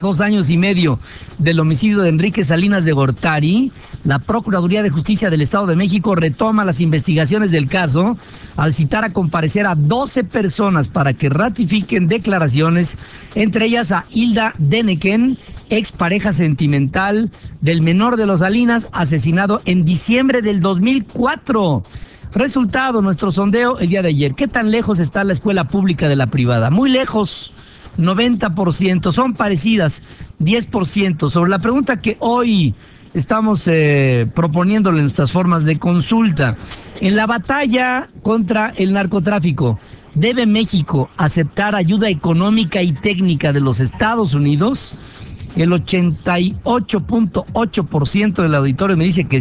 2 años y medio del homicidio de Enrique Salinas de Gortari, la Procuraduría de Justicia del Estado de México retoma las investigaciones del caso al citar a comparecer a 12 personas para que ratifiquen declaraciones, entre ellas a Hilda Deneken, expareja sentimental del menor de los Salinas, asesinado en diciembre del 2004. Resultado, nuestro sondeo el día de ayer. ¿Qué tan lejos está la escuela pública de la privada? Muy lejos. 90%, son parecidas, 10%. Sobre la pregunta que hoy estamos proponiéndole en nuestras formas de consulta, en la batalla contra el narcotráfico, ¿debe México aceptar ayuda económica y técnica de los Estados Unidos? El 88.8% del auditorio me dice que